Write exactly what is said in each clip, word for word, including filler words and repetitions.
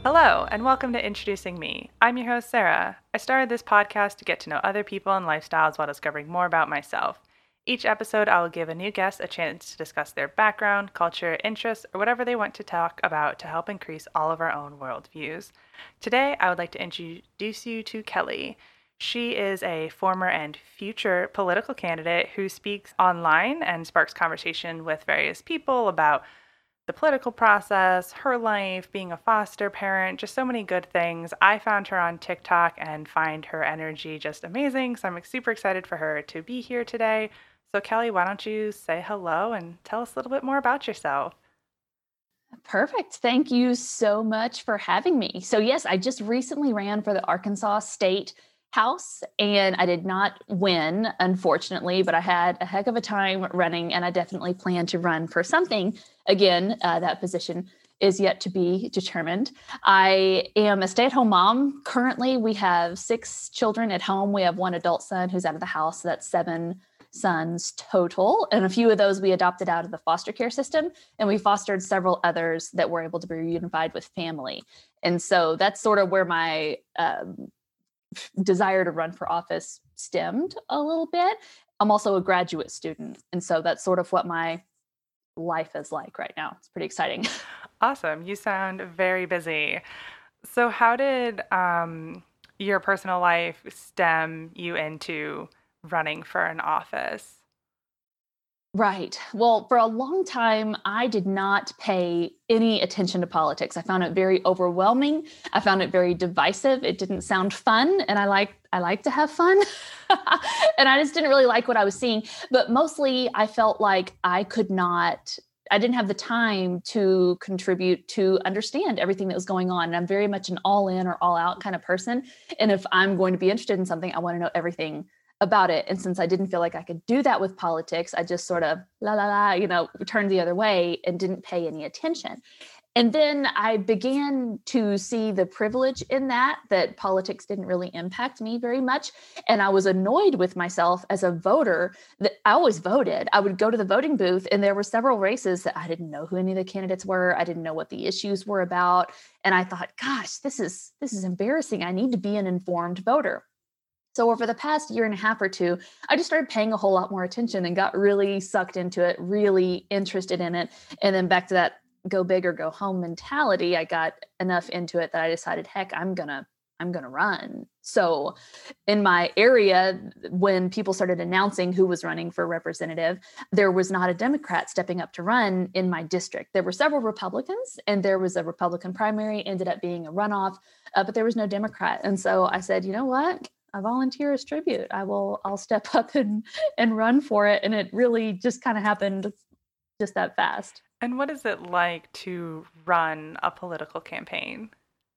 Hello, and welcome to Introducing Me. I'm your host, Sarah. I started this podcast to get to know other people and lifestyles while discovering more about myself. Each episode, I will give a new guest a chance to discuss their background, culture, interests, or whatever they want to talk about to help increase all of our own worldviews. Today, I would like to introduce you to Kelly. She is a former and future political candidate who speaks online and sparks conversation with various people about the political process, her life, being a foster parent, just so many good things. I found her on TikTok and find her energy just amazing. So I'm super excited for her to be here today. So, Kelly, why don't you say hello and tell us a little bit more about yourself? Perfect. Thank you so much for having me. So, yes, I just recently ran for the Arkansas State House and I did not win, unfortunately, but I had a heck of a time running and I definitely plan to run for something. Again, uh, that position is yet to be determined. I am a stay at home mom. Currently, we have six children at home. We have one adult son who's out of the house. So that's seven sons total. And a few of those we adopted out of the foster care system. And we fostered several others that were able to be reunified with family. And so that's sort of where my um, desire to run for office stemmed a little bit. I'm also a graduate student. And so that's sort of what my life is like right now. It's pretty exciting. Awesome. You sound very busy. So, how did um, your personal life stem you into running for an office? Right. Well, for a long time, I did not pay any attention to politics. I found it very overwhelming. I found it very divisive. It didn't sound fun, and I like I like to have fun. And I just didn't really like what I was seeing. But mostly, I felt like I could not. I didn't have the time to contribute to understand everything that was going on. And I'm very much an all in or all out kind of person. And if I'm going to be interested in something, I want to know everything about it. And since I didn't feel like I could do that with politics, I just sort of la la la, you know, turned the other way and didn't pay any attention. And then I began to see the privilege in that, that politics didn't really impact me very much. And I was annoyed with myself as a voter that I always voted. I would go to the voting booth and there were several races that I didn't know who any of the candidates were. I didn't know what the issues were about. And I thought, gosh, this is this is embarrassing. I need to be an informed voter. So over the past year and a half or two, I just started paying a whole lot more attention and got really sucked into it, really interested in it. And then back to that go big or go home mentality, I got enough into it that I decided, heck, I'm gonna, I'm gonna run. So in my area, when people started announcing who was running for representative, there was not a Democrat stepping up to run in my district. There were several Republicans and there was a Republican primary, ended up being a runoff, uh, but there was no Democrat. And so I said, you know what? I volunteer as tribute. I will, I'll step up and, and run for it. And it really just kind of happened just that fast. And what is it like to run a political campaign?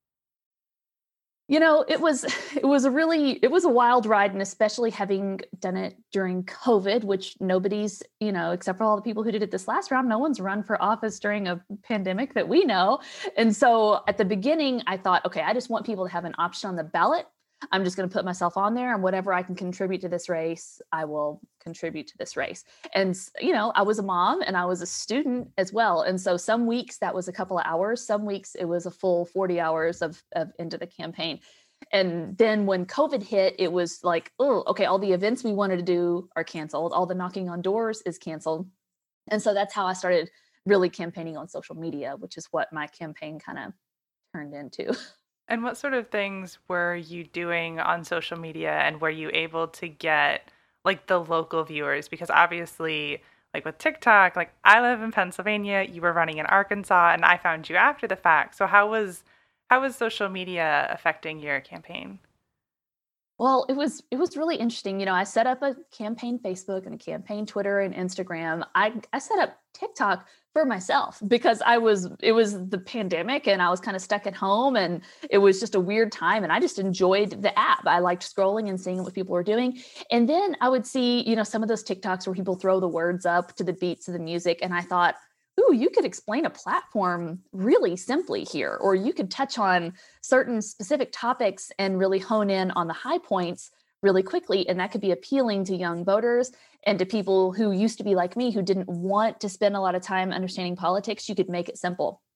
You know, it was, it was a really, it was a wild ride. And especially having done it during COVID, which nobody's, you know, except for all the people who did it this last round, no one's run for office during a pandemic that we know. And so at the beginning, I thought, okay, I just want people to have an option on the ballot. I'm just going to put myself on there and whatever I can contribute to this race, I will contribute to this race. And, you know, I was a mom and I was a student as well. And so some weeks that was a couple of hours, some weeks it was a full forty hours of, of into the campaign. And then when COVID hit, it was like, oh, okay, all the events we wanted to do are canceled. All the knocking on doors is canceled. And so that's how I started really campaigning on social media, which is what my campaign kind of turned into. And what sort of things were you doing on social media and were you able to get like the local viewers? Because obviously, like with TikTok, like I live in Pennsylvania, you were running in Arkansas and I found you after the fact. So how was how was social media affecting your campaign? Well, it was it was really interesting. You know, I set up a campaign Facebook and a campaign Twitter and Instagram. I I set up TikTok for myself because I was it was the pandemic and I was kind of stuck at home and it was just a weird time and I just enjoyed the app. I liked scrolling and seeing what people were doing. And then I would see, you know, some of those TikToks where people throw the words up to the beats of the music and I thought, ooh, you could explain a platform really simply here, or you could touch on certain specific topics and really hone in on the high points really quickly. And that could be appealing to young voters and to people who used to be like me, who didn't want to spend a lot of time understanding politics. You could make it simple.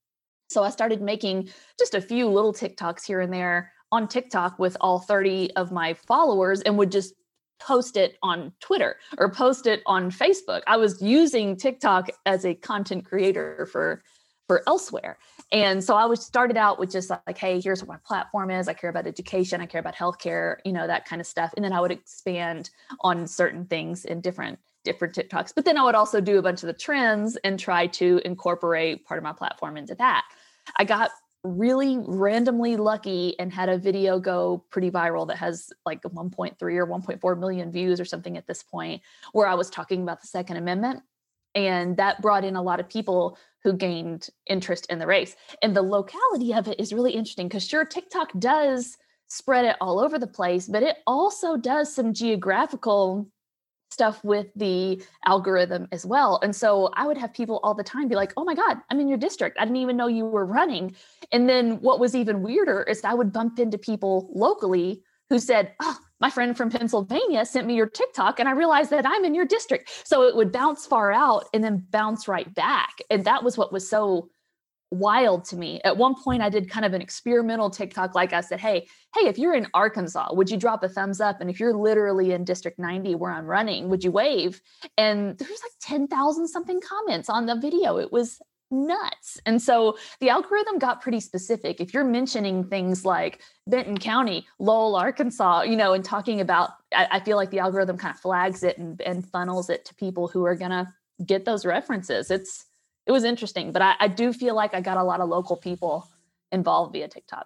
So I started making just a few little TikToks here and there on TikTok with all thirty of my followers and would just post it on Twitter or post it on Facebook. I was using TikTok as a content creator for for elsewhere. And so I was started out with just like, hey, here's what my platform is. I care about education. I care about healthcare, you know, that kind of stuff. And then I would expand on certain things in different different TikToks. But then I would also do a bunch of the trends and try to incorporate part of my platform into that. I got really randomly lucky and had a video go pretty viral that has like one point three or one point four million views or something at this point, where I was talking about the Second Amendment. And that brought in a lot of people who gained interest in the race. And the locality of it is really interesting because sure, TikTok does spread it all over the place, but it also does some geographical stuff with the algorithm as well. And so I would have people all the time be like, oh my God, I'm in your district. I didn't even know you were running. And then what was even weirder is I would bump into people locally who said, oh, my friend from Pennsylvania sent me your TikTok and I realized that I'm in your district. So it would bounce far out and then bounce right back. And that was what was so wild to me. At one point, I did kind of an experimental TikTok. Like I said, hey, hey, if you're in Arkansas, would you drop a thumbs up? And if you're literally in District ninety where I'm running, would you wave? And there was like ten thousand something comments on the video. It was nuts. And so the algorithm got pretty specific. If you're mentioning things like Benton County, Lowell, Arkansas, you know, and talking about, I, I feel like the algorithm kind of flags it and, and funnels it to people who are going to get those references. It's, it was interesting, but I, I do feel like I got a lot of local people involved via TikTok.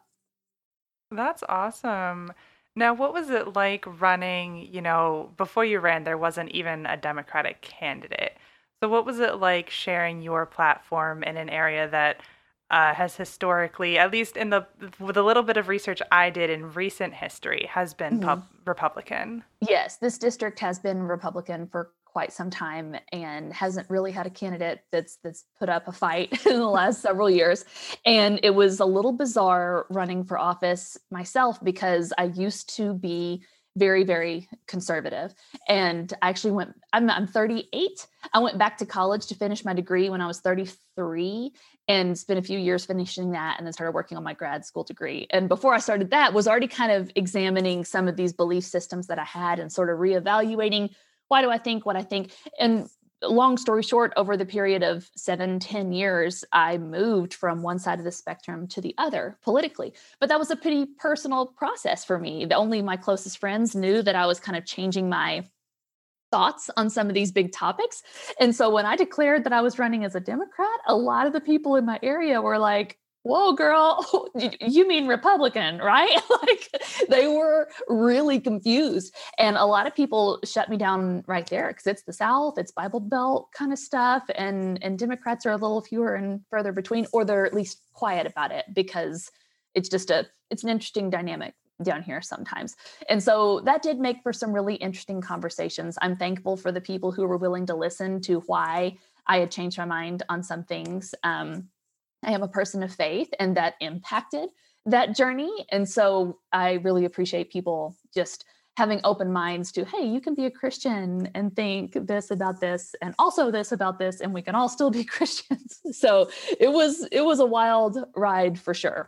That's awesome. Now, what was it like running, you know, before you ran, there wasn't even a Democratic candidate. So what was it like sharing your platform in an area that uh, has historically, at least in the with a little bit of research I did in recent history, has been Mm-hmm. pub- Republican? Yes, this district has been Republican for quite some time and hasn't really had a candidate that's that's put up a fight in the last several years. And it was a little bizarre running for office myself because I used to be very, very conservative. And I actually went, I'm, I'm thirty-eight. I went back to college to finish my degree when I was thirty-three and spent a few years finishing that and then started working on my grad school degree. And before I started that, was already kind of examining some of these belief systems that I had and sort of reevaluating, why do I think what I think? And long story short, over the period of seven, ten years, I moved from one side of the spectrum to the other politically. But that was a pretty personal process for me. Only my closest friends knew that I was kind of changing my thoughts on some of these big topics. And so when I declared that I was running as a Democrat, a lot of the people in my area were like, whoa, girl, you mean Republican, right? Like they were really confused. And a lot of people shut me down right there because it's the South, it's Bible Belt kind of stuff. And, and Democrats are a little fewer and further between, or they're at least quiet about it because it's just a, it's an interesting dynamic down here sometimes. And so that did make for some really interesting conversations. I'm thankful for the people who were willing to listen to why I had changed my mind on some things. Um, I am a person of faith and that impacted that journey. And so I really appreciate people just having open minds to, hey, you can be a Christian and think this about this and also this about this, and we can all still be Christians. So it was, it was a wild ride for sure.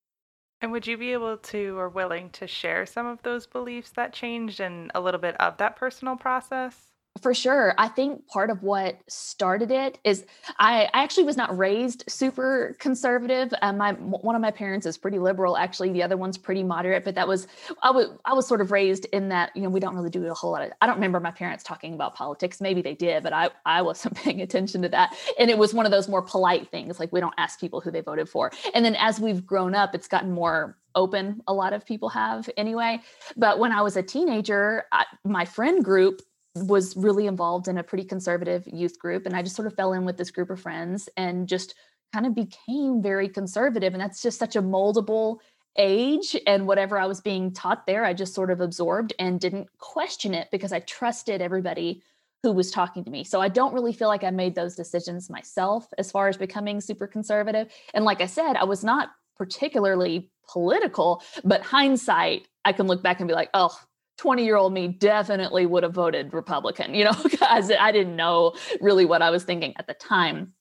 And would you be able to or willing to share some of those beliefs that changed and a little bit of that personal process? For sure. I think part of what started it is I, I actually was not raised super conservative. Um, my one of my parents is pretty liberal. Actually, the other one's pretty moderate. But that was I was I was sort of raised in that, you know, we don't really do a whole lot of. I don't remember my parents talking about politics. Maybe they did, but I I wasn't paying attention to that. And it was one of those more polite things, like we don't ask people who they voted for. And then as we've grown up, it's gotten more open. A lot of people have anyway. But when I was a teenager, I, my friend group was really involved in a pretty conservative youth group. And I just sort of fell in with this group of friends and just kind of became very conservative. And that's just such a moldable age. And whatever I was being taught there, I just sort of absorbed and didn't question it because I trusted everybody who was talking to me. So I don't really feel like I made those decisions myself as far as becoming super conservative. And like I said, I was not particularly political, but hindsight, I can look back and be like, oh, twenty year old me definitely would have voted Republican, you know, because I didn't know really what I was thinking at the time.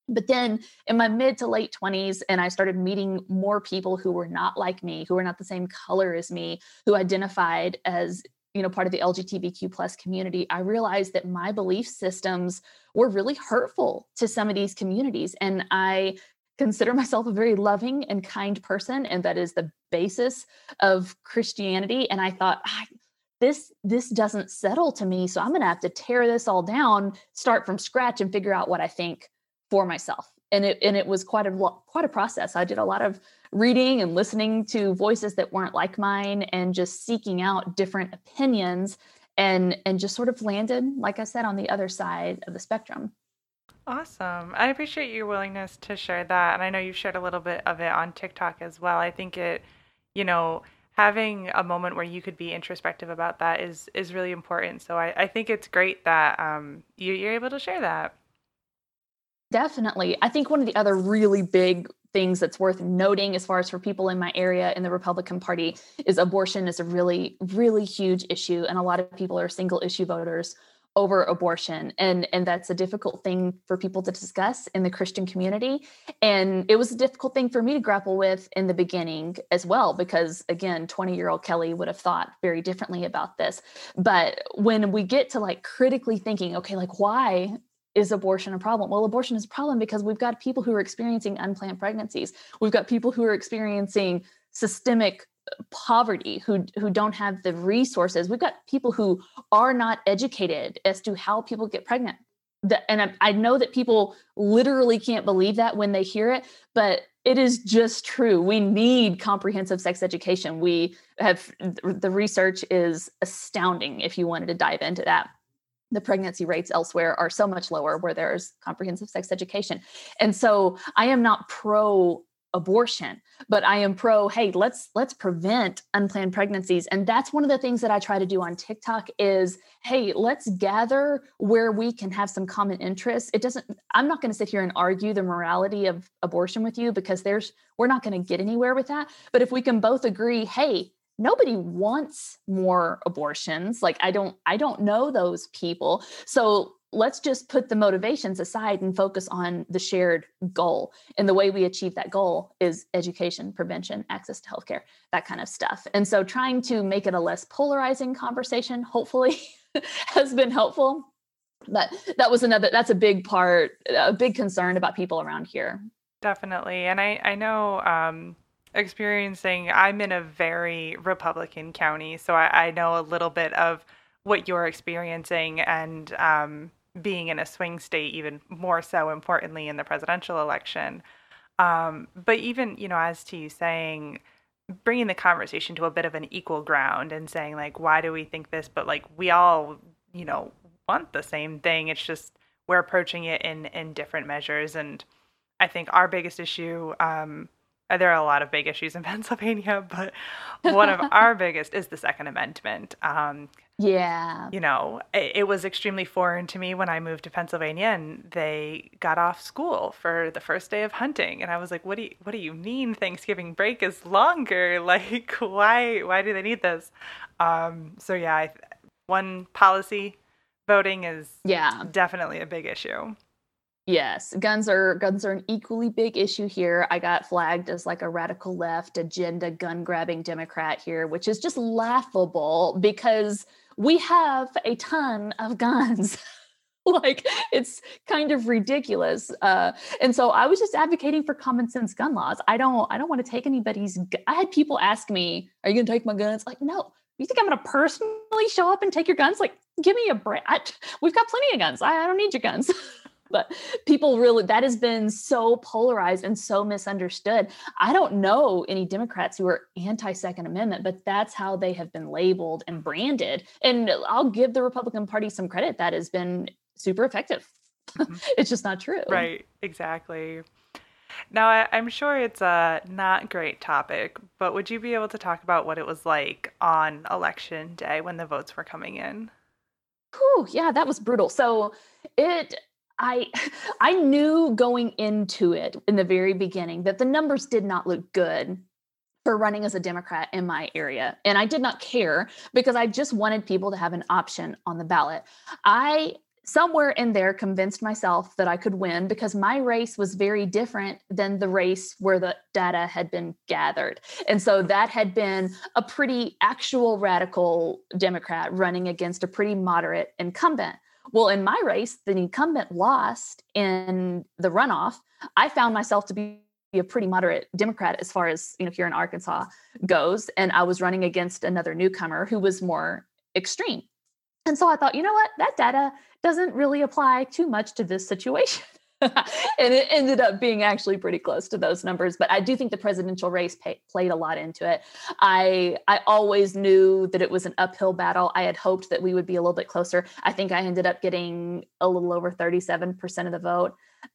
But then in my mid to late twenties, and I started meeting more people who were not like me, who were not the same color as me, who identified as, you know, part of the L G B T Q plus community, I realized that my belief systems were really hurtful to some of these communities. And I consider myself a very loving and kind person, and that is the basis of Christianity. And I thought, "Ah, this this doesn't settle to me, so I'm going to have to tear this all down, start from scratch, and figure out what I think for myself." And it and it was quite a lo- quite a process. I did a lot of reading and listening to voices that weren't like mine, and just seeking out different opinions, and and just sort of landed, like I said, on the other side of the spectrum. Awesome. I appreciate your willingness to share that. And I know you've shared a little bit of it on TikTok as well. I think it, you know, having a moment where you could be introspective about that is is really important. So I, I think it's great that um you, you're able to share that. Definitely. I think one of the other really big things that's worth noting, as far as for people in my area in the Republican Party, is abortion is a really, really huge issue. And a lot of people are single issue voters over abortion. And, and that's a difficult thing for people to discuss in the Christian community. And it was a difficult thing for me to grapple with in the beginning as well, because again, twenty year old Kelly would have thought very differently about this. But when we get to like critically thinking, okay, like why is abortion a problem? Well, abortion is a problem because we've got people who are experiencing unplanned pregnancies. We've got people who are experiencing systemic poverty, who, who don't have the resources. We've got people who are not educated as to how people get pregnant. The, and I, I know that people literally can't believe that when they hear it, but it is just true. We need comprehensive sex education. We have, the research is astounding if you wanted to dive into that. The pregnancy rates elsewhere are so much lower where there's comprehensive sex education. And so I am not pro abortion, but I am pro, hey, let's let's prevent unplanned pregnancies. And that's one of the things that I try to do on TikTok is, hey, let's gather where we can have some common interests. It doesn't, I'm not going to sit here and argue the morality of abortion with you, because there's, we're not going to get anywhere with that. But if we can both agree, hey, nobody wants more abortions. Like I don't, I don't know those people. So let's just put the motivations aside and focus on the shared goal. And the way we achieve that goal is education, prevention, access to healthcare, that kind of stuff. And so trying to make it a less polarizing conversation, hopefully has been helpful. But that was another, that's a big part, a big concern about people around here. Definitely. And I, I know, um, experiencing, I'm in a very Republican county, so I, I know a little bit of what you're experiencing, and um, being in a swing state, even more so importantly in the presidential election. Um, but even, you know, as to you saying, bringing the conversation to a bit of an equal ground and saying, like, why do we think this? But like, we all, you know, want the same thing. It's just we're approaching it in in different measures. And I think our biggest issue, um, uh, there are a lot of big issues in Pennsylvania, but one of our biggest is the Second Amendment. Um, Yeah. you know, it, it was extremely foreign to me when I moved to Pennsylvania, and they got off school for the first day of hunting, and I was like, "What do you, what do you mean Thanksgiving break is longer? Like, why why do they need this?" Um, so yeah, I, one policy, voting is Yeah. definitely a big issue. Yes, guns are guns are an equally big issue here. I got flagged as like a radical left agenda gun grabbing Democrat here, which is just laughable because we have a ton of guns. Like it's kind of ridiculous. Uh, and so I was just advocating for common sense gun laws. I don't I don't want to take anybody's gu- I had people ask me, "Are you going to take my guns?" Like, "No. You think I'm going to personally show up and take your guns? Like, give me a break. I- We've got plenty of guns. I, I don't need your guns." But people really, that has been so polarized and so misunderstood. I don't know any Democrats who are anti-Second Amendment, but that's how they have been labeled and branded. And I'll give the Republican Party some credit. That has been super effective. Mhm. It's just not true. Right, exactly. Now, I, I'm sure it's a not great topic, but would you be able to talk about what it was like on election day when the votes were coming in? Whew, yeah, that was brutal. So it, I, I knew going into it in the very beginning that the numbers did not look good for running as a Democrat in my area. And I did not care because I just wanted people to have an option on the ballot. I somewhere in there convinced myself that I could win because my race was very different than the race where the data had been gathered. And so that had been a pretty actual radical Democrat running against a pretty moderate incumbent. Well, in my race, the incumbent lost in the runoff. I found myself to be a pretty moderate Democrat as far as, you know, here in Arkansas goes. And I was running against another newcomer who was more extreme. And so I thought, you know what, that data doesn't really apply too much to this situation. And it ended up being actually pretty close to those numbers. But I do think the presidential race pay, played a lot into it. I I always knew that it was an uphill battle. I had hoped that we would be a little bit closer. I think I ended up getting a little over thirty-seven percent of the vote,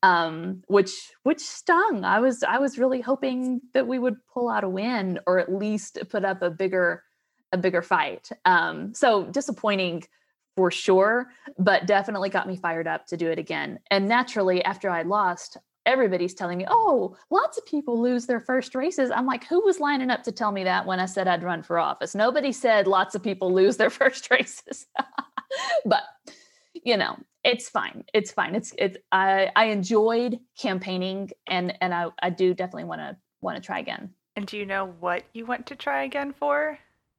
um, which which stung. I was I was really hoping that we would pull out a win or at least put up a bigger a bigger fight. Um, so disappointing for sure, but definitely got me fired up to do it again. And naturally, after I lost, everybody's telling me, oh, lots of people lose their first races. I'm like, who was lining up to tell me that when I said I'd run for office? Nobody said lots of people lose their first races. But, you know, it's fine. It's fine. It's it's I, I enjoyed campaigning and and I, I do definitely want to want to try again. And do you know what you want to try again for?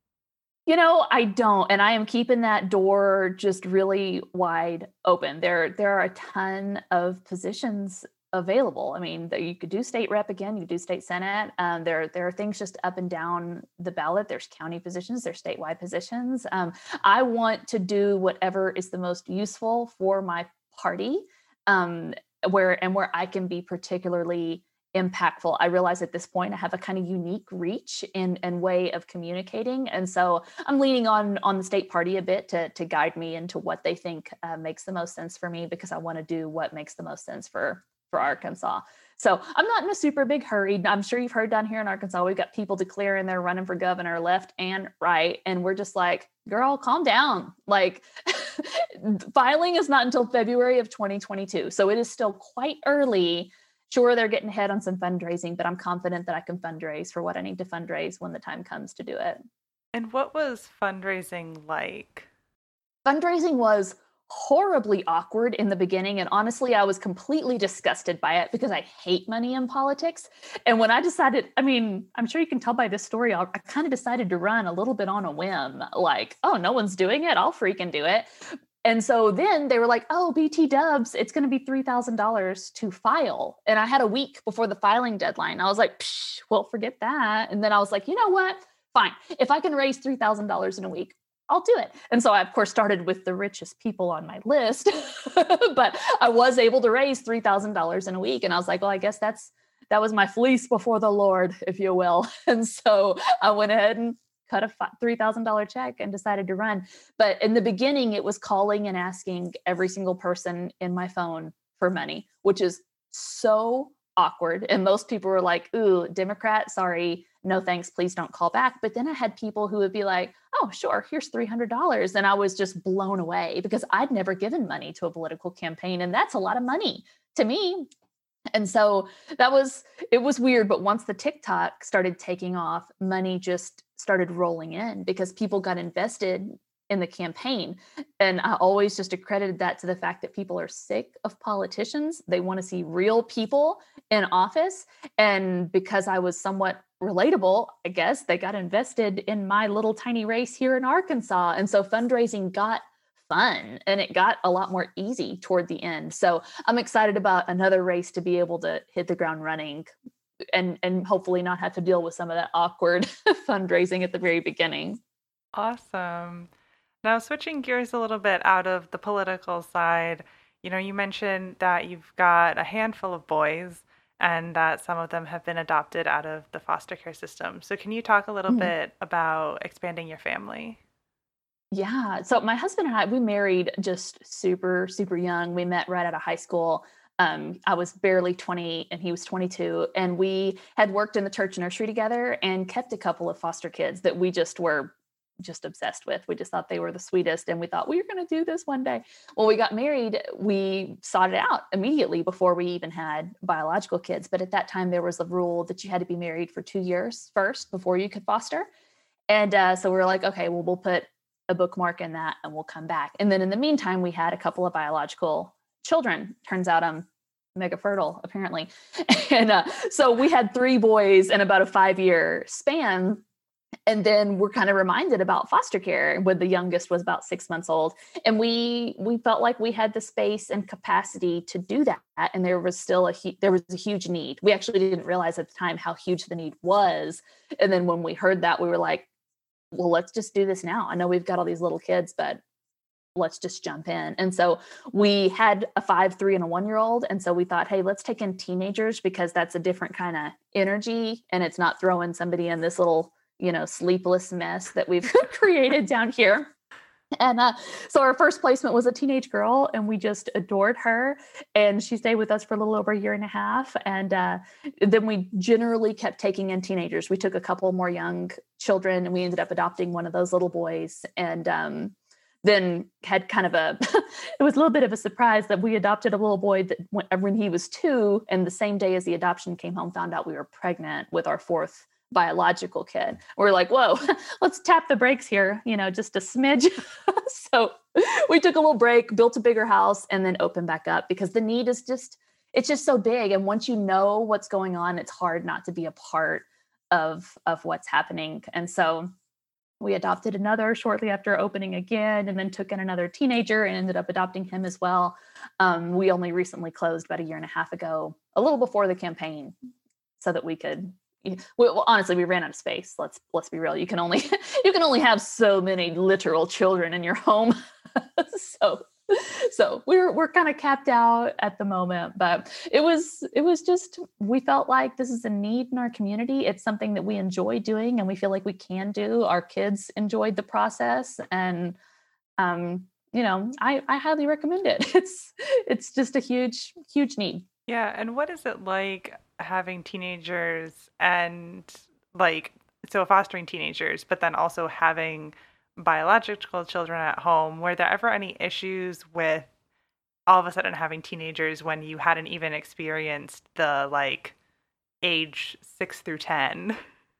You know, I don't, and I am keeping that door just really wide open. There, there are a ton of positions available. I mean, you could do state rep again, you could do state senate. Um, there, there are things just up and down the ballot. There's county positions, there's statewide positions. Um, I want to do whatever is the most useful for my party, um, where and where I can be particularly impactful. I realize at this point I have a kind of unique reach and, and way of communicating. And so I'm leaning on on the state party a bit to, to guide me into what they think uh, makes the most sense for me, because I want to do what makes the most sense for, for Arkansas. So I'm not in a super big hurry. I'm sure you've heard down here in Arkansas, we've got people declaring they're running for governor left and right. And we're just like, girl, calm down. Like filing is not until February of twenty twenty-two. So it is still quite early. Sure, they're getting ahead on some fundraising, but I'm confident that I can fundraise for what I need to fundraise when the time comes to do it. And what was fundraising like? Fundraising was horribly awkward in the beginning. And honestly, I was completely disgusted by it because I hate money in politics. And when I decided, I mean, I'm sure you can tell by this story, I kind of decided to run a little bit on a whim, like, oh, no one's doing it, I'll freaking do it. And so then they were like, oh, B T Dubs, it's going to be three thousand dollars to file. And I had a week before the filing deadline. I was like, Psh, well, forget that. And then I was like, you know what? Fine. If I can raise three thousand dollars in a week, I'll do it. And so I, of course, started with the richest people on my list, but I was able to raise three thousand dollars in a week. And I was like, well, I guess that's, that was my fleece before the Lord, if you will. And so I went ahead and cut a three thousand dollars check and decided to run. But in the beginning, it was calling and asking every single person in my phone for money, which is so awkward. And most people were like, ooh, Democrat, sorry, no thanks, please don't call back. But then I had people who would be like, oh, sure, here's three hundred dollars. And I was just blown away because I'd never given money to a political campaign. And that's a lot of money to me. And so that was, it was weird. But once the TikTok started taking off, money just started rolling in because people got invested in the campaign. And I always just accredited that to the fact that people are sick of politicians. They want to see real people in office. And because I was somewhat relatable, I guess they got invested in my little tiny race here in Arkansas. And so fundraising got fun and it got a lot more easy toward the end. So I'm excited about another race to be able to hit the ground running and, and hopefully not have to deal with some of that awkward fundraising at the very beginning. Awesome. Now, switching gears a little bit out of the political side, you know, you mentioned that you've got a handful of boys and that some of them have been adopted out of the foster care system. So can you talk a little mm-hmm. bit about expanding your family? Yeah. So my husband and I, we married just super, super young. We met right out of high school. Um, I was barely twenty and he was twenty-two. And we had worked in the church nursery together and kept a couple of foster kids that we just were just obsessed with. We just thought they were the sweetest. And we thought we were going to do this one day. Well, we got married. We sought it out immediately before we even had biological kids. But at that time, there was a rule that you had to be married for two years first before you could foster. And uh, so we were like, okay, well, we'll put a bookmark in that and we'll come back. And then in the meantime, we had a couple of biological children. Turns out I'm mega fertile, apparently. And uh, so we had three boys in about a five year span. And then we're kind of reminded about foster care when the youngest was about six months old. And we we felt like we had the space and capacity to do that. And there was still a there was a huge need. We actually didn't realize at the time how huge the need was. And then when we heard that, we were like, well, let's just do this now. I know we've got all these little kids, but let's just jump in. And so we had a five, three, and a one-year-old. And so we thought, hey, let's take in teenagers because that's a different kind of energy. And it's not throwing somebody in this little, you know, sleepless mess that we've created down here. And uh, so our first placement was a teenage girl, and we just adored her. And she stayed with us for a little over a year and a half. And uh, then we generally kept taking in teenagers. We took a couple more young children, and we ended up adopting one of those little boys. And um, then had kind of a, it was a little bit of a surprise that we adopted a little boy that when, when he was two, and the same day as the adoption came home, found out we were pregnant with our fourth biological kid. We're like, whoa, let's tap the brakes here, you know, just a smidge. So we took a little break, built a bigger house, and then opened back up because the need is just, it's just so big. And once you know what's going on, it's hard not to be a part of, of what's happening. And so we adopted another shortly after opening again, and then took in another teenager and ended up adopting him as well. Um, we only recently closed about a year and a half ago, a little before the campaign, so that we could, well, honestly, we ran out of space. Let's, let's be real. You can only, you can only have so many literal children in your home. so, so we're, we're kind of capped out at the moment, but it was, it was just, we felt like this is a need in our community. It's something that we enjoy doing and we feel like we can do. Our kids enjoyed the process, and, um, you know, I, I highly recommend it. It's, it's just a huge, huge need. Yeah. And what is it like having teenagers and like, so fostering teenagers, but then also having biological children at home? Were there ever any issues with all of a sudden having teenagers when you hadn't even experienced the like age six through ten?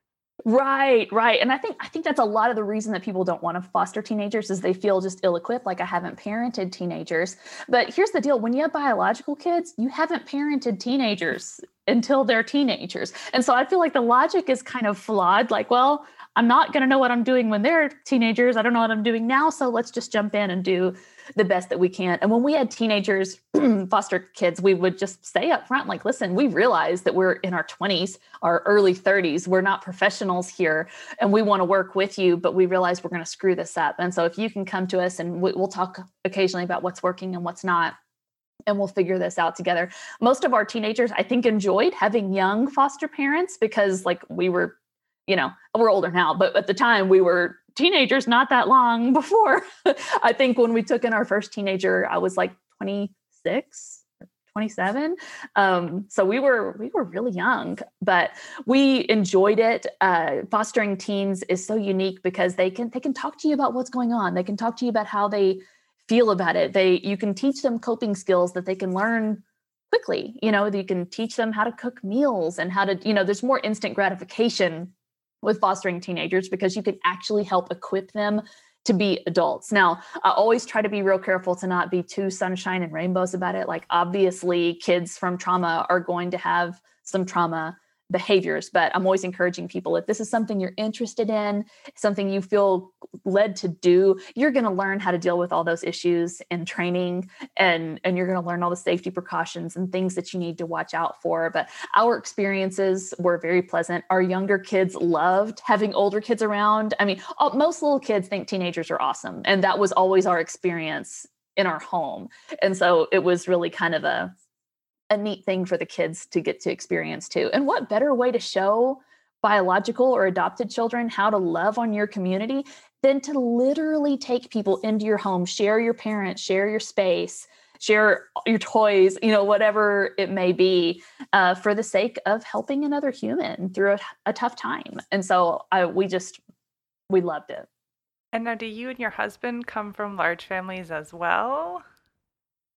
Right, right. And I think I think that's a lot of the reason that people don't want to foster teenagers is they feel just ill-equipped, like I haven't parented teenagers. But here's the deal, when you have biological kids, you haven't parented teenagers until they're teenagers. And so I feel like the logic is kind of flawed, like, well, I'm not going to know what I'm doing when they're teenagers. I don't know what I'm doing now, so let's just jump in and do the best that we can. And when we had teenagers, foster kids, we would just say up front, like, listen, we realize that we're in our twenties, our early thirties. We're not professionals here, and we want to work with you, but we realize we're going to screw this up. And so if you can come to us, and we, we'll talk occasionally about what's working and what's not, and we'll figure this out together. Most of our teenagers, I think, enjoyed having young foster parents because, like, we were, you know, we're older now, but at the time we were teenagers not that long before. I think when we took in our first teenager, I was like twenty-six or twenty-seven. Um, so we were, we were really young, but we enjoyed it. Uh, fostering teens is so unique because they can, they can talk to you about what's going on. They can talk to you about how they feel about it. They, you can teach them coping skills that they can learn quickly. You know, you can teach them how to cook meals and how to, you know, there's more instant gratification with fostering teenagers because you can actually help equip them to be adults. Now, I always try to be real careful to not be too sunshine and rainbows about it. Like, obviously, kids from trauma are going to have some trauma behaviors, but I'm always encouraging people, if this is something you're interested in, something you feel led to do, you're going to learn how to deal with all those issues in training, and, and you're going to learn all the safety precautions and things that you need to watch out for. But our experiences were very pleasant. Our younger kids loved having older kids around. I mean, all, most little kids think teenagers are awesome. And that was always our experience in our home. And so it was really kind of a a neat thing for the kids to get to experience too. And what better way to show biological or adopted children how to love on your community than to literally take people into your home, share your parents, share your space, share your toys, you know, whatever it may be, uh, for the sake of helping another human through a, a tough time. And so I, we just, we loved it. And now, do you and your husband come from large families as well?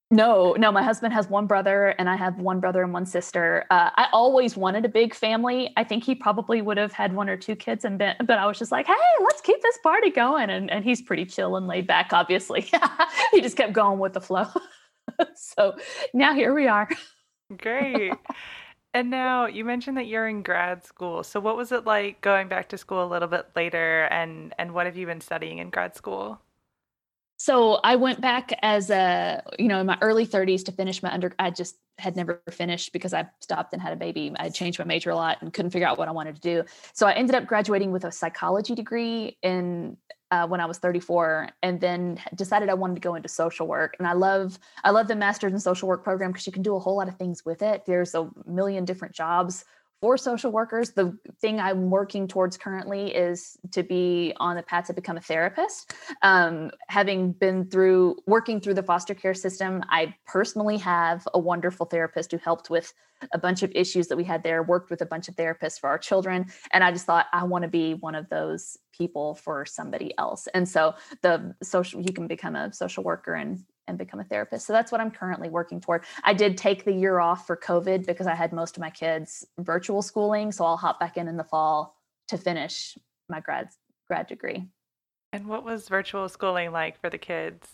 No, no, my husband has one brother and I have one brother and one sister. Uh, I always wanted a big family. I think he probably would have had one or two kids and been, but I was just like, hey, let's keep this party going. And, and he's pretty chill and laid back, obviously. He just kept going with the flow. So now here we are. Great. And now you mentioned that you're in grad school. So what was it like going back to school a little bit later, and and what have you been studying in grad school? So I went back as a, you know, in my early thirties to finish my under. I just had never finished because I stopped and had a baby. I had changed my major a lot and couldn't figure out what I wanted to do. So I ended up graduating with a psychology degree in uh, when I was thirty-four, and then decided I wanted to go into social work. And I love, I love the master's in social work program because you can do a whole lot of things with it. There's a million different jobs for social workers. The thing I'm working towards currently is to be on the path to become a therapist. Um, having been through working through the foster care system, I personally have a wonderful therapist who helped with a bunch of issues that we had there, worked with a bunch of therapists for our children. And I just thought, I want to be one of those people for somebody else. And so the social, you can become a social worker and and become a therapist. So that's what I'm currently working toward. I did take the year off for COVID because I had most of my kids virtual schooling. So I'll hop back in in the fall to finish my grad grad degree. And what was virtual schooling like for the kids?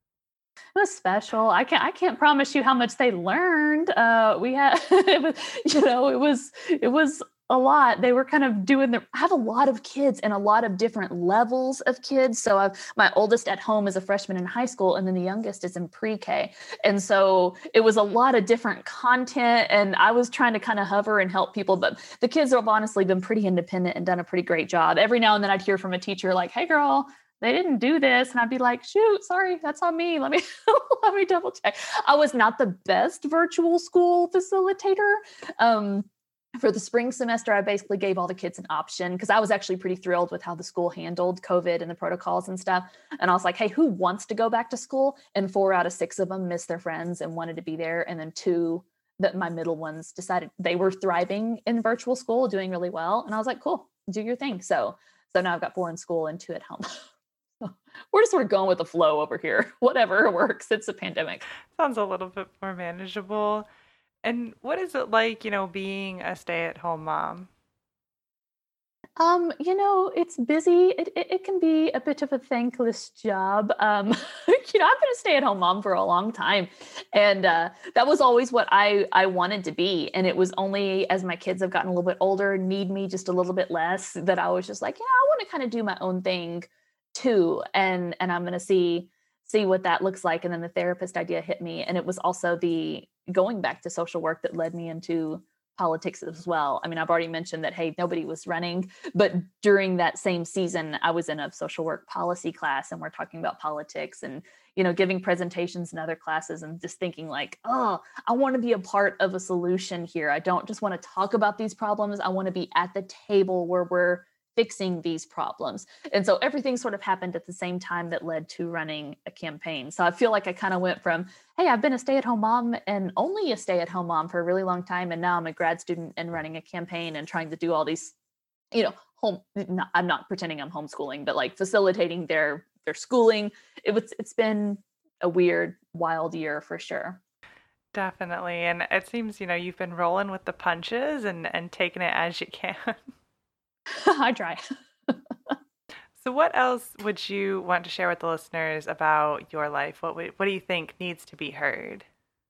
It was special. I can't I can't promise you how much they learned. Uh, we had it was, you know, it was it was a lot. They were kind of doing the, I have a lot of kids and a lot of different levels of kids. So I've, my oldest at home is a freshman in high school, and then the youngest is in pre-K. And so it was a lot of different content, and I was trying to kind of hover and help people, but the kids have honestly been pretty independent and done a pretty great job. Every now and then I'd hear from a teacher like, hey girl, they didn't do this. And I'd be like, shoot, sorry, that's on me. Let me, let me double check. I was not the best virtual school facilitator. Um, For the spring semester, I basically gave all the kids an option because I was actually pretty thrilled with how the school handled COVID and the protocols and stuff. And I was like, hey, who wants to go back to school? And four out of six of them missed their friends and wanted to be there. And then two, that my middle ones decided they were thriving in virtual school, doing really well. And I was like, cool, do your thing. So, so now I've got four in school and two at home. So we're just sort of going with the flow over here. Whatever works. It's a pandemic. Sounds a little bit more manageable. And what is it like, you know, being a stay-at-home mom? Um, you know, it's busy. It, it it can be a bit of a thankless job. Um, you know, I've been a stay-at-home mom for a long time, and uh, that was always what I I wanted to be. And it was only as my kids have gotten a little bit older, need me just a little bit less, that I was just like, yeah, I want to kind of do my own thing too, and and I'm going to see see what that looks like. And then the therapist idea hit me, and it was also the going back to social work that led me into politics as well. I mean, I've already mentioned that, hey, nobody was running, but during that same season, I was in a social work policy class, and we're talking about politics and, you know, giving presentations in other classes, and just thinking like, oh, I want to be a part of a solution here. I don't just want to talk about these problems. I want to be at the table where we're fixing these problems. And so everything sort of happened at the same time that led to running a campaign. So I feel like I kind of went from, hey, I've been a stay-at-home mom and only a stay-at-home mom for a really long time. And now I'm a grad student and running a campaign and trying to do all these, you know, home, not, I'm not pretending I'm homeschooling, but like facilitating their, their schooling. It was, it's been a weird, wild year for sure. Definitely. And it seems, you know, you've been rolling with the punches and, and taking it as you can. I try. So what else would you want to share with the listeners about your life? What would, what do you think needs to be heard?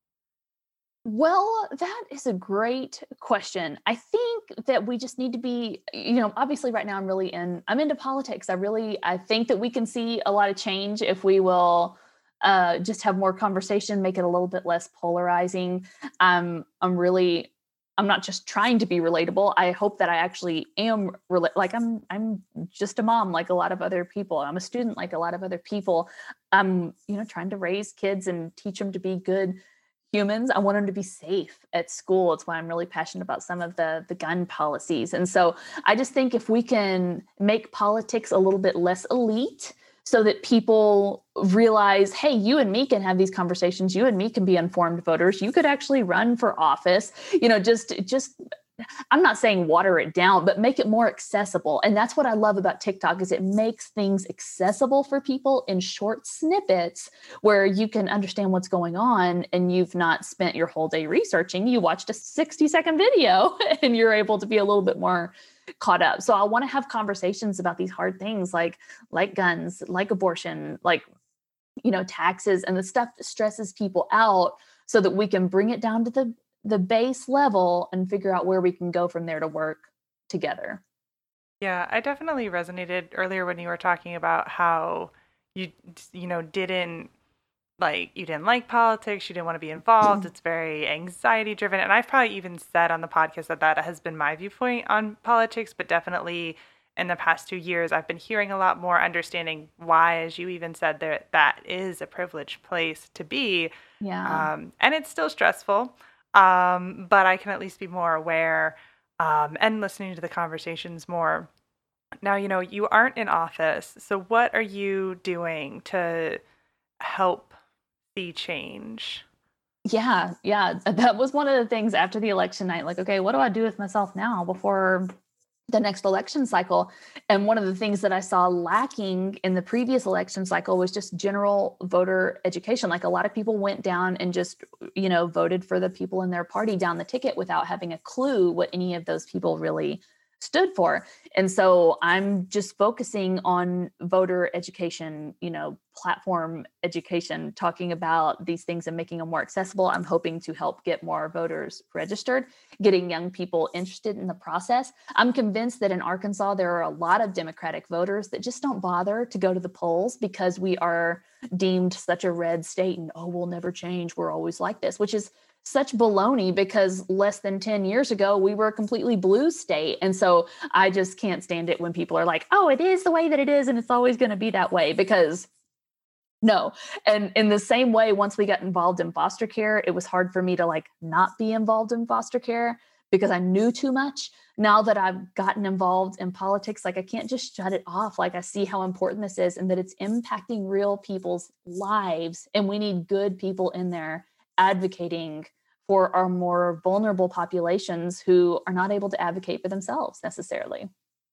Well, that is a great question. I think that we just need to be, you know, obviously right now I'm really in, I'm into politics. I really, I think that we can see a lot of change if we will uh, just have more conversation, make it a little bit less polarizing. Um, I'm really, I'm not just trying to be relatable. I hope that I actually am rela- like I'm I'm just a mom like a lot of other people. I'm a student like a lot of other people. I'm, you know, trying to raise kids and teach them to be good humans. I want them to be safe at school. It's why I'm really passionate about some of the the gun policies. And so I just think if we can make politics a little bit less elite, so that people realize, hey, you and me can have these conversations. You and me can be informed voters. You could actually run for office. You know, just just I'm not saying water it down, but make it more accessible. And that's what I love about TikTok is it makes things accessible for people in short snippets where you can understand what's going on and you've not spent your whole day researching. You watched a sixty second video and you're able to be a little bit more caught up. So I want to have conversations about these hard things like like guns, like abortion, like you know, taxes and the stuff that stresses people out so that we can bring it down to the the base level and figure out where we can go from there to work together. Yeah, I definitely resonated earlier when you were talking about how you you know didn't like you didn't like politics, you didn't want to be involved. It's very anxiety driven, and I've probably even said on the podcast that that has been my viewpoint on politics, but definitely in the past two years I've been hearing a lot more, understanding why, as you even said, that that is a privileged place to be. Yeah. Um, and it's still stressful. Um, but I can at least be more aware, um, and listening to the conversations more. Now, you know, you aren't in office, so what are you doing to help see change? Yeah, yeah. That was one of the things after the election night. Like, okay, what do I do with myself now before the next election cycle? And one of the things that I saw lacking in the previous election cycle was just general voter education. Like a lot of people went down and just, you know, voted for the people in their party down the ticket without having a clue what any of those people really stood for. And so I'm just focusing on voter education, you know, platform education, talking about these things and making them more accessible. I'm hoping to help get more voters registered, getting young people interested in the process. I'm convinced that in Arkansas, there are a lot of Democratic voters that just don't bother to go to the polls because we are deemed such a red state and, oh, we'll never change. We're always like this, which is such baloney because less than ten years ago, we were a completely blue state. And so I just can't stand it when people are like, oh, it is the way that it is and it's always going to be that way, because no. And in the same way, once we got involved in foster care, it was hard for me to like not be involved in foster care because I knew too much. Now that I've gotten involved in politics, like I can't just shut it off. Like I see how important this is and that it's impacting real people's lives. And we need good people in there advocating for our more vulnerable populations who are not able to advocate for themselves necessarily.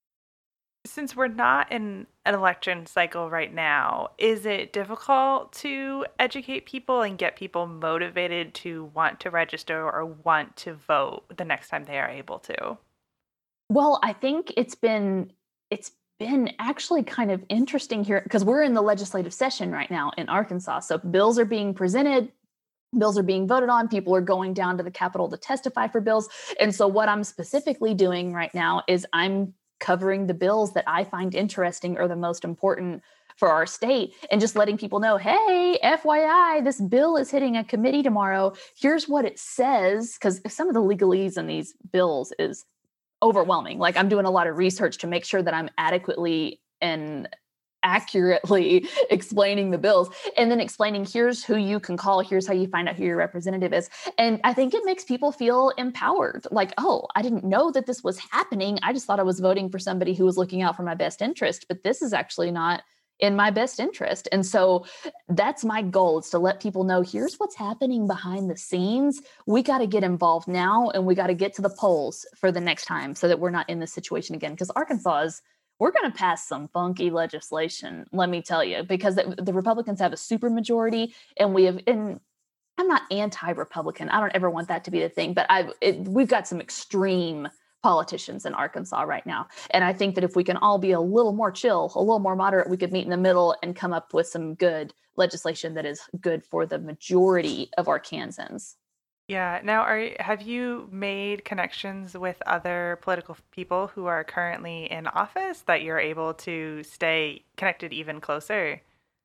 Since we're not in an election cycle right now, is it difficult to educate people and get people motivated to want to register or want to vote the next time they are able to? Well, I think it's been it's been actually kind of interesting here because we're in the legislative session right now in Arkansas. So bills are being presented. Bills are being voted on. People are going down to the Capitol to testify for bills. And so what I'm specifically doing right now is I'm covering the bills that I find interesting or the most important for our state and just letting people know, hey, F Y I, this bill is hitting a committee tomorrow. Here's what it says. Because some of the legalese in these bills is overwhelming. Like I'm doing a lot of research to make sure that I'm adequately and accurately explaining the bills and then explaining here's who you can call, here's how you find out who your representative is. And I think it makes people feel empowered. Like, oh, I didn't know that this was happening. I just thought I was voting for somebody who was looking out for my best interest, but this is actually not in my best interest. And so that's my goal, is to let people know here's what's happening behind the scenes. We got to get involved now and we got to get to the polls for the next time so that we're not in this situation again. Because Arkansas is we're going to pass some funky legislation, let me tell you, because the, the Republicans have a supermajority and we have, and I'm not anti-Republican. I don't ever want that to be the thing, but I've, it, we've got some extreme politicians in Arkansas right now. And I think that if we can all be a little more chill, a little more moderate, we could meet in the middle and come up with some good legislation that is good for the majority of Arkansans. Yeah. Now, are have you made connections with other political people who are currently in office that you're able to stay connected even closer?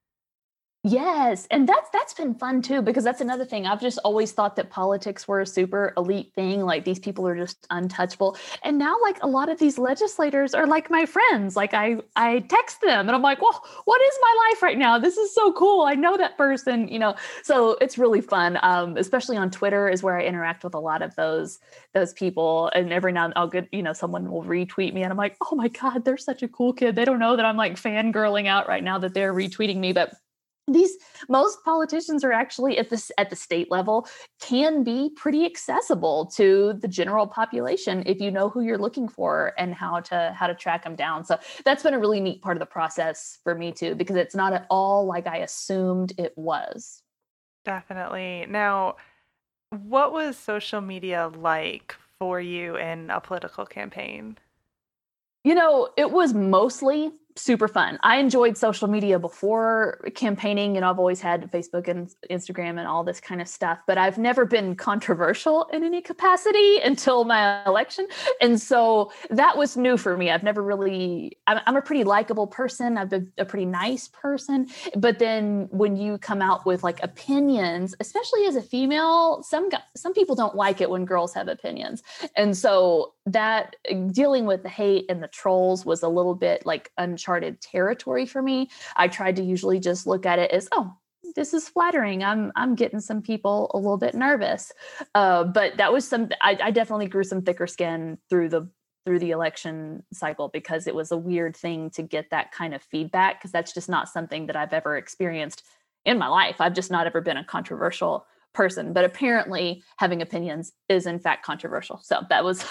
Yes, and that's that's been fun too, because that's another thing. I've just always thought that politics were a super elite thing, like these people are just untouchable. And now like a lot of these legislators are like my friends. Like I I text them and I'm like, "Well, what is my life right now? This is so cool. I know that person, you know." So it's really fun. Um, especially on Twitter is where I interact with a lot of those those people. And every now and then I'll get, you know, someone will retweet me and I'm like, "Oh my God, they're such a cool kid." They don't know that I'm like fangirling out right now that they're retweeting me, but these most politicians are actually at this at the state level can be pretty accessible to the general population if you know who you're looking for and how to how to track them down. So that's been a really neat part of the process for me too, because it's not at all like I assumed it was. Definitely. Now, what was social media like for you in a political campaign? You know, it was mostly super fun. I enjoyed social media before campaigning, and I've always had Facebook and Instagram and all this kind of stuff, but I've never been controversial in any capacity until my election. And so that was new for me. I've never really, I'm, I'm a pretty likable person. I've been a pretty nice person. But then when you come out with like opinions, especially as a female, some, some people don't like it when girls have opinions. And so that dealing with the hate and the trolls was a little bit like uncharted territory for me. I tried to usually just look at it as, oh, this is flattering. I'm I'm getting some people a little bit nervous. Uh, but that was some. I, I definitely grew some thicker skin through the through the election cycle, because it was a weird thing to get that kind of feedback, because that's just not something that I've ever experienced in my life. I've just not ever been a controversial person. But apparently, having opinions is in fact controversial. So that was.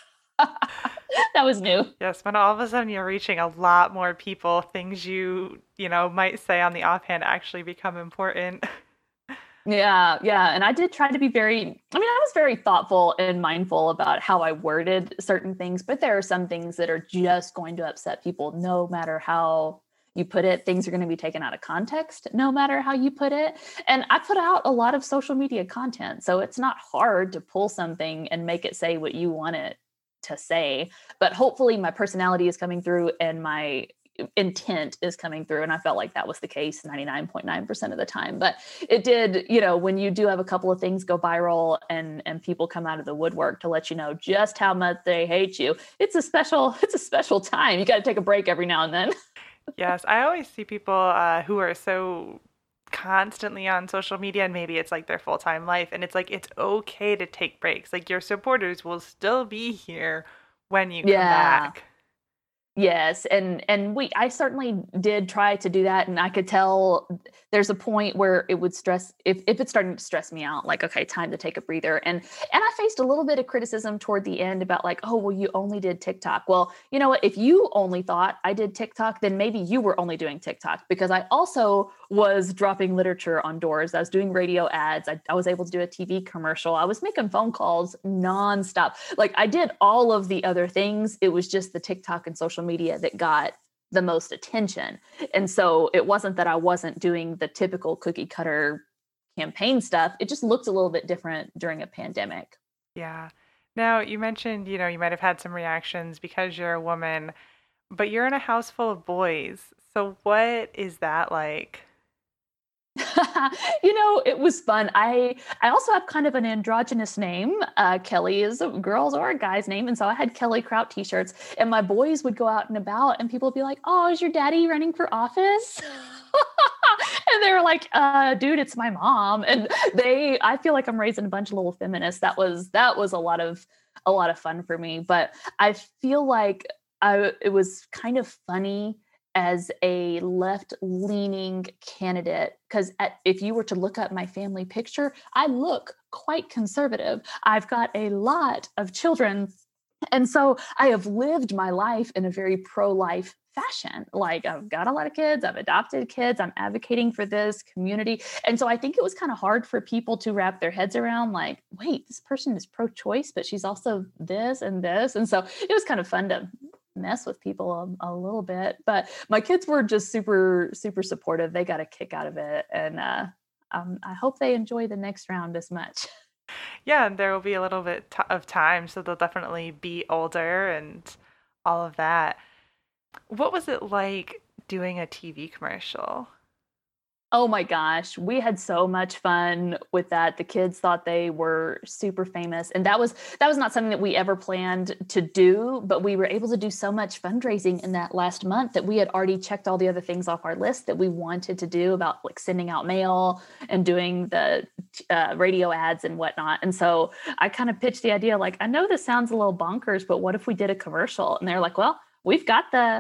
That was new. Yes, when all of a sudden you're reaching a lot more people, things you, you know, might say on the offhand actually become important. Yeah, yeah. And I did try to be very, I mean, I was very thoughtful and mindful about how I worded certain things, but there are some things that are just going to upset people no matter how you put it. Things are going to be taken out of context no matter how you put it. And I put out a lot of social media content, so it's not hard to pull something and make it say what you want it to say, but hopefully my personality is coming through and my intent is coming through. And I felt like that was the case ninety-nine point nine percent of the time. But it did, you know, when you do have a couple of things go viral and and people come out of the woodwork to let you know just how much they hate you, it's a special, it's a special time. You got to take a break every now and then. Yes, I always see people uh, who are so constantly on social media, and maybe it's like their full-time life, and it's like it's okay to take breaks. Like your supporters will still be here when you come Yeah. back. Yes, and and we I certainly did try to do that, and I could tell there's a point where it would stress if if it's starting to stress me out, like, okay, time to take a breather. And and I faced a little bit of criticism toward the end about like, oh, well, you only did TikTok. Well, you know what? If you only thought I did TikTok, then maybe you were only doing TikTok, because I also was dropping literature on doors. I was doing radio ads. I, I was able to do a T V commercial. I was making phone calls nonstop. Like I did all of the other things. It was just the TikTok and social media that got the most attention. And so it wasn't that I wasn't doing the typical cookie cutter campaign stuff. It just looked a little bit different during a pandemic. Yeah. Now, you mentioned, you know, you might have had some reactions because you're a woman, but you're in a house full of boys. So what is that like? You know, it was fun. I I also have kind of an androgynous name. Uh, Kelly is a girl's or a guy's name, and so I had Kelly Kraut t-shirts, and my boys would go out and about, and people would be like, "Oh, is your daddy running for office?" And they were like, uh, "Dude, it's my mom." And they, I feel like I'm raising a bunch of little feminists. That was that was a lot of a lot of fun for me. But I feel like I it was kind of funny as a left-leaning candidate, because if you were to look at my family picture, I look quite conservative. I've got a lot of children, and so I have lived my life in a very pro-life fashion. Like I've got a lot of kids, I've adopted kids, I'm advocating for this community. And so I think it was kind of hard for people to wrap their heads around, like, wait, this person is pro-choice, but she's also this and this. And so it was kind of fun to mess with people a, a little bit, but my kids were just super, super supportive. They got a kick out of it. And uh, um, I hope they enjoy the next round as much. Yeah, and there will be a little bit t- of time, so they'll definitely be older and all of that. What was it like doing a T V commercial? Oh my gosh, we had so much fun with that. The kids thought they were super famous, and that was that was not something that we ever planned to do, but we were able to do so much fundraising in that last month that we had already checked all the other things off our list that we wanted to do, about like sending out mail and doing the uh, radio ads and whatnot. And so I kind of pitched the idea, like, I know this sounds a little bonkers, but what if we did a commercial? And they're like, well, we've got the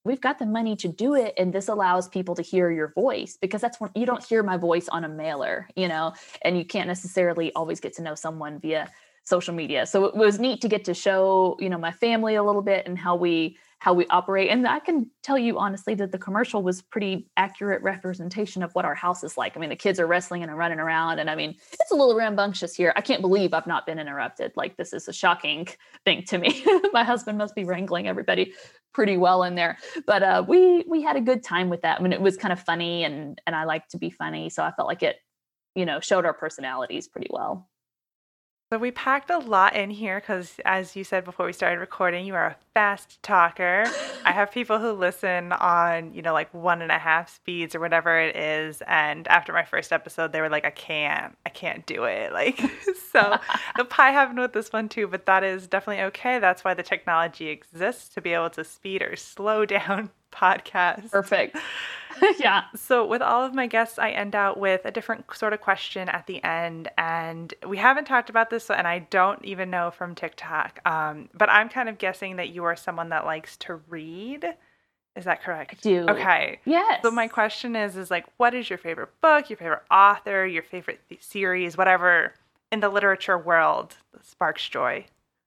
we've got the money to do it. And this allows people to hear your voice, because that's when you don't hear my voice on a mailer, you know, and you can't necessarily always get to know someone via social media. So it was neat to get to show, you know, my family a little bit and how we how we operate. And I can tell you honestly that the commercial was pretty accurate representation of what our house is like. I mean, the kids are wrestling and running around, and I mean, it's a little rambunctious here. I can't believe I've not been interrupted. Like, this is a shocking thing to me. My husband must be wrangling everybody pretty well in there, but uh, we we had a good time with that. I mean, it was kind of funny, and and I like to be funny, so I felt like it, you know, showed our personalities pretty well. So we packed a lot in here because, as you said before we started recording, you are a fast talker. I have people who listen on, you know, like one and a half speeds or whatever it is. And after my first episode, they were like, I can't, I can't do it. Like, so the pie happened with this one too, but that is definitely okay. That's why the technology exists, to be able to speed or slow down podcasts. Perfect. Yeah. So with all of my guests, I end out with a different sort of question at the end. And we haven't talked about this, and I don't even know from TikTok. Um, but I'm kind of guessing that you are someone that likes to read. Is that correct? I do. Okay. Yes. So my question is, is like, what is your favorite book, your favorite author, your favorite th- series, whatever in the literature world that sparks joy?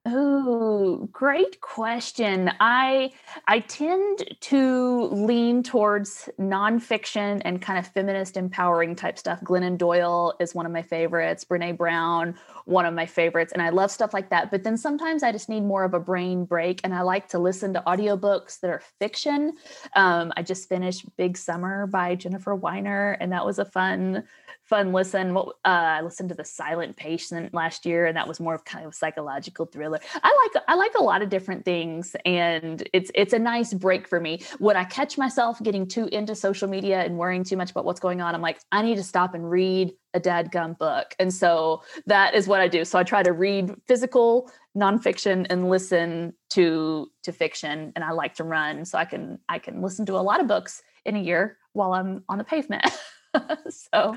Oh, great question. I I tend to lean towards nonfiction and kind of feminist empowering type stuff. Glennon Doyle is one of my favorites. Brene Brown, one of my favorites. And I love stuff like that. But then sometimes I just need more of a brain break. And I like to listen to audiobooks that are fiction. Um, I just finished Big Summer by Jennifer Weiner, and that was a fun fun listen. What uh, I listened to The Silent Patient last year, and that was more of kind of a psychological thriller. I like I like a lot of different things, and it's it's a nice break for me. When I catch myself getting too into social media and worrying too much about what's going on, I'm like, I need to stop and read a dadgum book. And so that is what I do. So I try to read physical nonfiction and listen to to fiction. And I like to run, so I can I can listen to a lot of books in a year while I'm on the pavement. So.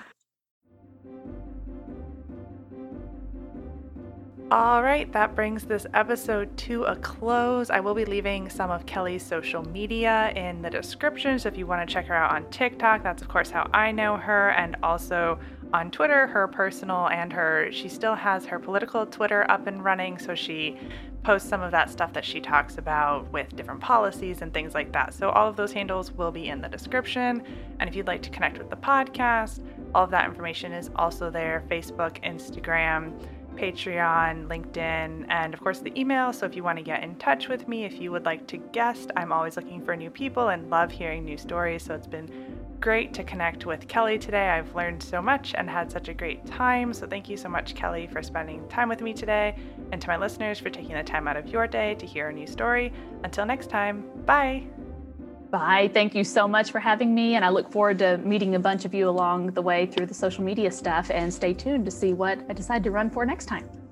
All right, that brings this episode to a close. I will be leaving some of Kelly's social media in the description, so if you want to check her out on TikTok, that's of course how I know her, and also on Twitter, her personal and her, she still has her political Twitter up and running, so she posts some of that stuff that she talks about with different policies and things like that. So all of those handles will be in the description, and if you'd like to connect with the podcast, all of that information is also there: Facebook, Instagram, Patreon, LinkedIn, and of course the email. So if you want to get in touch with me, if you would like to guest, I'm always looking for new people and love hearing new stories. So it's been great to connect with Kelly today. I've learned so much and had such a great time. So thank you so much, Kelly, for spending time with me today, and to my listeners for taking the time out of your day to hear a new story. Until next time, bye. Bye. Thank you so much for having me. And I look forward to meeting a bunch of you along the way through the social media stuff, and stay tuned to see what I decide to run for next time.